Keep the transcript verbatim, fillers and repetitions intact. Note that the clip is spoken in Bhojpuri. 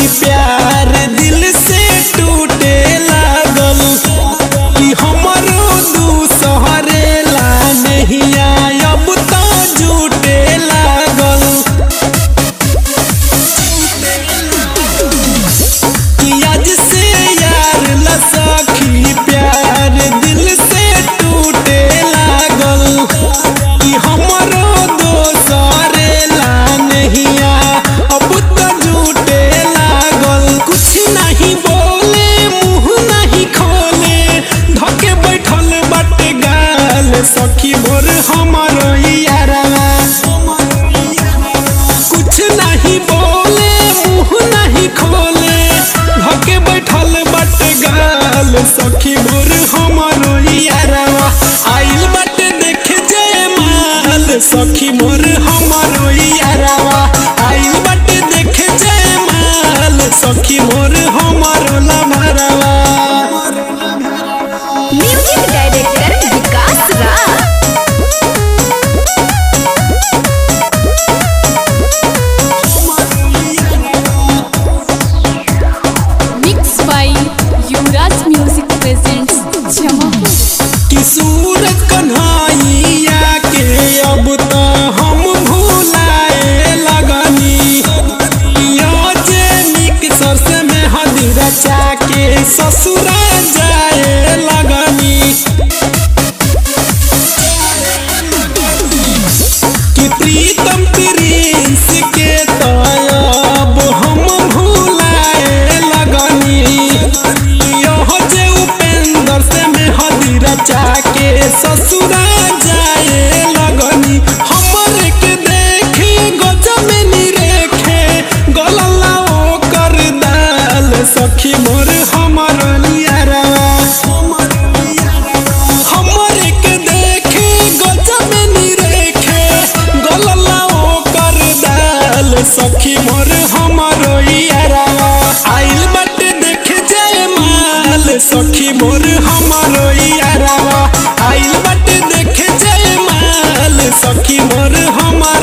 प्यार दिल से टूटे लागल कि हमरो दूसरे ला नहीं अब तो झूठे लागल कि आज से यार ला सखी प्यार दिल से टूटे लागल कि हमरो दूसरे ला नहीं अब तो झूठे लागल। कुछ नहीं बोले मुँह नहीं खोले धके बैठल बाटे गाल सखी मोर हमरो यारवा। कुछ नहीं बोले मुँह नहीं खोले धके बैठल बाटे गाल सखी मोर हमरो यारवा। आइल बाटे देखे जयमाल सखी मोर हमरो यारवा। आइल बाटे देखे जयमाल सखी मोर हमरो लभरवा। Music director Vikas Raj. Mix by Yuvraj music presents Jamapur. Kishore Kanhaiya के अब तो हम भुलाए लगनी जे निक सरसे में हदी रचा के ससुरा जाए लगनी कि प्रीतम प्रिंस के तो अब हम भुलाए लगनी यह जे उपेंद्र से में हदी रचा के ससुरा जाए लगनी। हमर के देखे गजब में निरेखे गलला ओकर दाल सखी मोर हमर यारवा। हमर के देखे गजब में निरेखे गलला ओकर दाल सखी मोर हमर यारवा। आइल बाटे देखे जयमाल सखी मोर हमरो यारवा। आइल बाटे देखे जयमाल सखी मोर हमर